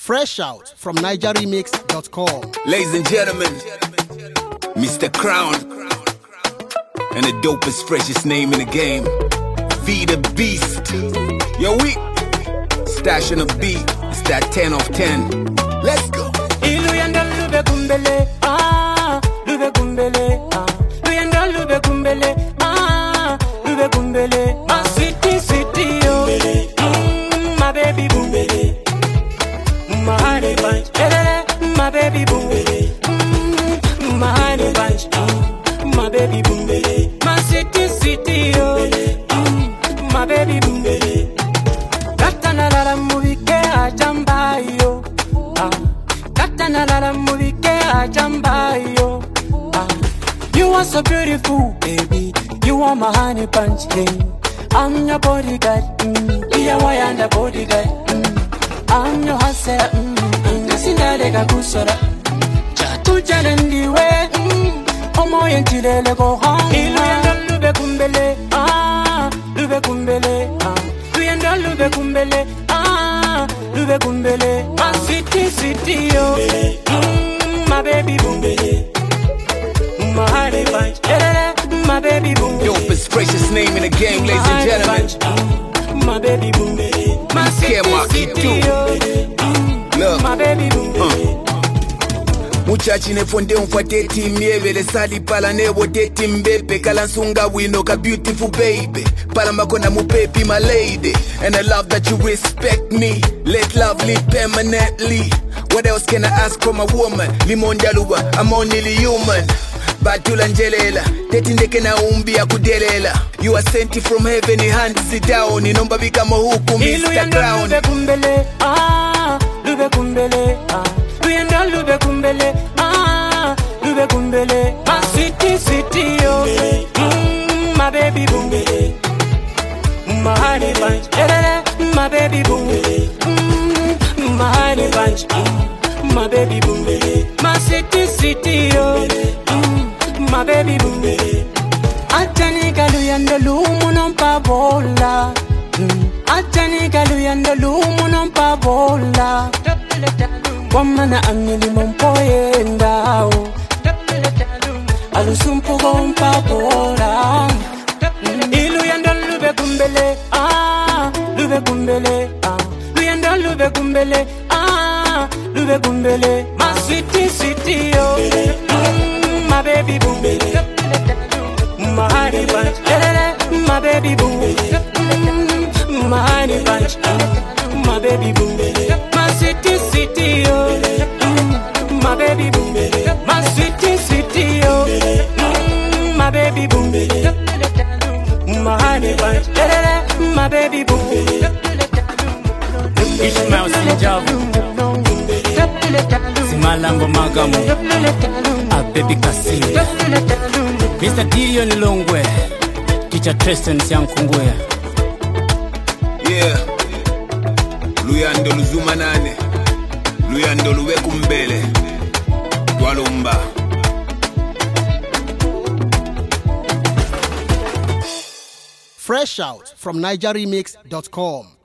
Fresh out from NigerRemix.com. Ladies and gentlemen, Mr. Crown, and the dopest, freshest name in the game, V the Beast. Yo, we stashing a beat. It's that 10 of 10. Let's go. My city, city, oh, my baby boom, my honey bunch, my baby boom, my honey bunch, my baby boom, my city, city, oh, my baby boom. Katana la movie ke ajamba yo, katana la movie ke ajamba yo. You are so beautiful, baby. You are my honey bunch, hey. I'm your bodyguard, yeah, why I'm the bodyguard, I'm your hustler, Sinadega Kusora. Chatu Jalandiwe, Omo Yentile go home. Lube Kumbele, Lube Kumbele, Lube Kumbele, Lube Kumbele, my city, city, oh, my baby Bumbele, my honey bunch, my baby boom. Dopest, freshest name in the game, ladies and gentlemen. My baby boom. My city, Look, my baby boom. Muchachi ne fonde umfate timye le sali pala ne wote timbepe kala nsunga wino ka beautiful baby pala makona mupepi my lady, and I love that you respect me. Let love live permanently. What else can I ask from a woman? Limondaluwa, I'm only human. Batula njelela, tetindeke na umbi ya kudelela. You are sent from heaven, hands it down. Inomba bika mohuku, Mr. Crown. Lube kumbele, lube kumbele, luyenda lube kumbele, lube kumbele. My city, city, oh, my baby boom, my honey bunch, my baby boom, my honey bunch, my baby boom, my city, city, oh, my baby boom. Atani galuyanda lumu nompa bola. Atani galuyanda lumu nompa bola. Wamana amili mompoyenda o. Alusumpu gompa bola. Iluyanda lube kumbele, lube kumbele, luyanda lube kumbele, lube kumbele. My city, city, oh, my baby boom, my honey bunch, my baby boom, my honey bunch, my baby boom, my city, city, oh, my baby boom, my city, city, oh, my baby boom, my honey bunch, my baby boom. Ishmael Sinjavu, Simalango Magamu, Baby Kasi, Mr. Dion Longwe, Teacher Tristan Siankungwe. Yeah, Luyando Luzumanane, Luyando Luwe Kumbele, Dwalumba. Fresh out from NigerRemix.com.